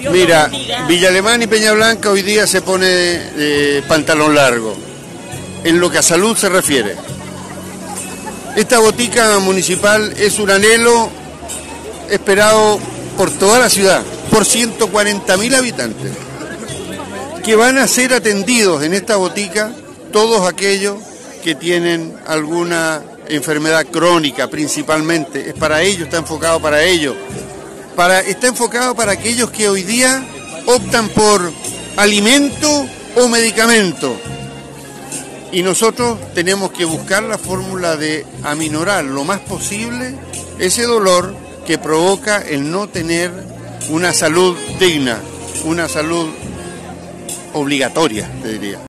Mira, Villa Alemana y Peña Blanca hoy día se pone pantalón largo, en lo que a salud se refiere. Esta botica municipal es un anhelo esperado por toda la ciudad, por 140.000 habitantes, que van a ser atendidos en esta botica todos aquellos que tienen alguna enfermedad crónica principalmente. Es para ellos, está enfocado para ellos. Está enfocado para aquellos que hoy día optan por alimento o medicamento. Y nosotros tenemos que buscar la fórmula de aminorar lo más posible ese dolor que provoca el no tener una salud digna, una salud obligatoria, te diría.